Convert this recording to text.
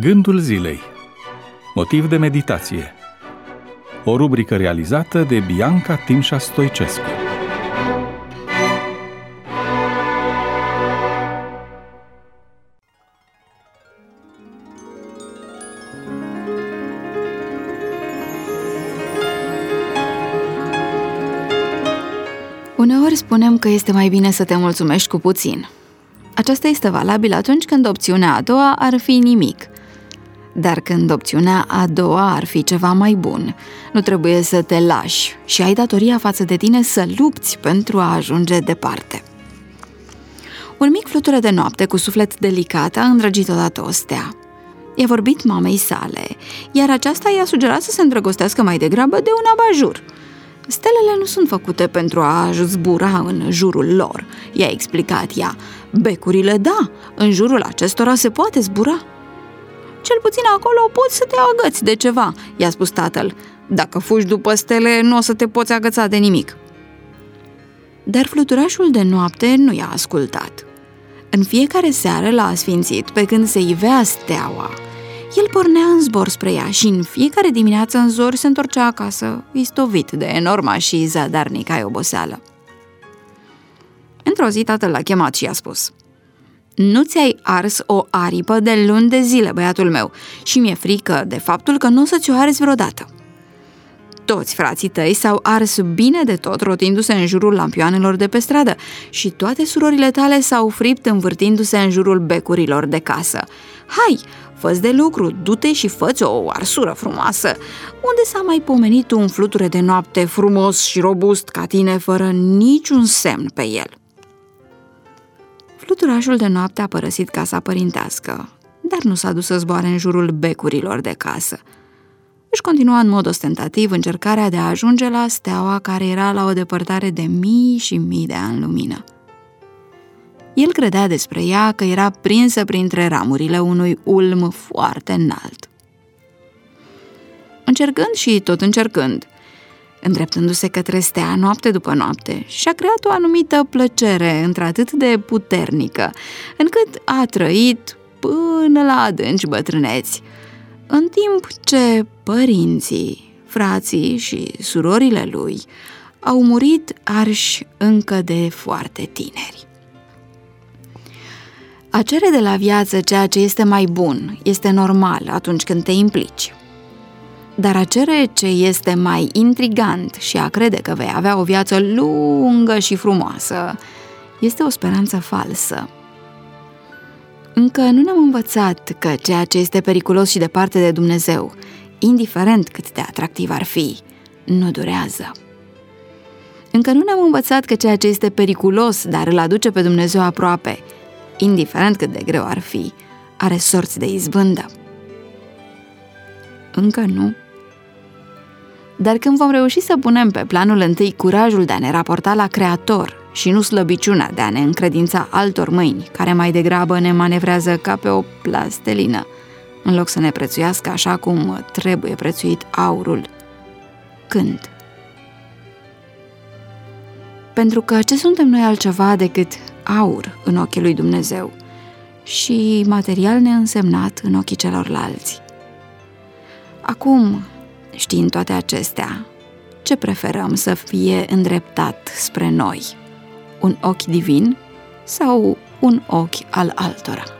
Gândul zilei. Motiv de meditație. O rubrică realizată de Bianca Timșa Stoicescu. Uneori spunem că este mai bine să te mulțumești cu puțin. Aceasta este valabilă atunci când opțiunea a doua ar fi nimic. Dar când opțiunea a doua ar fi ceva mai bun, nu trebuie să te lași și ai datoria față de tine să lupți pentru a ajunge departe. Un mic fluture de noapte cu suflet delicat a îndrăgit odată o stea. I-a vorbit mamei sale, iar aceasta i-a sugerat să se îndrăgostească mai degrabă de un abajur. Stelele nu sunt făcute pentru a zbura în jurul lor, i-a explicat ea. Becurile, da, în jurul acestora se poate zbura. Cel puțin acolo poți să te agăți de ceva, i-a spus tatăl. Dacă fugi după stele, nu o să te poți agăța de nimic. Dar fluturașul de noapte nu i-a ascultat. În fiecare seară l-a asfințit pe când se ivea steaua. El pornea în zbor spre ea și în fiecare dimineață în zori se întorcea acasă, istovit de enorma și zadarnică oboseală. Într-o zi tatăl l-a chemat și i-a spus: Nu ți-ai ars o aripă de luni de zile, băiatul meu, și mi-e frică de faptul că nu o să ți-o arzi vreodată. Toți frații tăi s-au ars bine de tot rotindu-se în jurul lampioanelor de pe stradă și toate surorile tale s-au fript învârtindu-se în jurul becurilor de casă. Hai, fă-ți de lucru, du-te și fă-ți o arsură frumoasă. Unde s-a mai pomenit un fluture de noapte frumos și robust ca tine, fără niciun semn pe el? Fluturașul de noapte a părăsit casa părintească, dar nu s-a dus să zboare în jurul becurilor de casă. Își continua în mod ostentativ încercarea de a ajunge la steaua care era la o depărtare de mii și mii de ani lumină. El credea despre ea că era prinsă printre ramurile unui ulm foarte înalt. Încercând și tot încercând, îndreptându-se către stea noapte după noapte, și-a creat o anumită plăcere într-atât de puternică, încât a trăit până la adânci bătrâneți, în timp ce părinții, frații și surorile lui au murit arși încă de foarte tineri. A cere de la viață ceea ce este mai bun este normal atunci când te implici. Dar a cere ce este mai intrigant și a crede că vei avea o viață lungă și frumoasă este o speranță falsă. Încă nu ne-am învățat că ceea ce este periculos și departe de Dumnezeu, indiferent cât de atractiv ar fi, nu durează. Încă nu ne-am învățat că ceea ce este periculos, dar îl aduce pe Dumnezeu aproape, indiferent cât de greu ar fi, are sorți de izbândă. Încă nu. Dar când vom reuși să punem pe planul întâi curajul de a ne raporta la Creator și nu slăbiciunea de a ne încredința altor mâini, care mai degrabă ne manevrează ca pe o plastelină, în loc să ne prețuiască așa cum trebuie prețuit aurul. Când? Pentru că ce suntem noi altceva decât aur în ochii lui Dumnezeu și material neînsemnat în ochii celorlalți? Acum, știind toate acestea, ce preferăm să fie îndreptat spre noi? Un ochi divin sau un ochi al altora?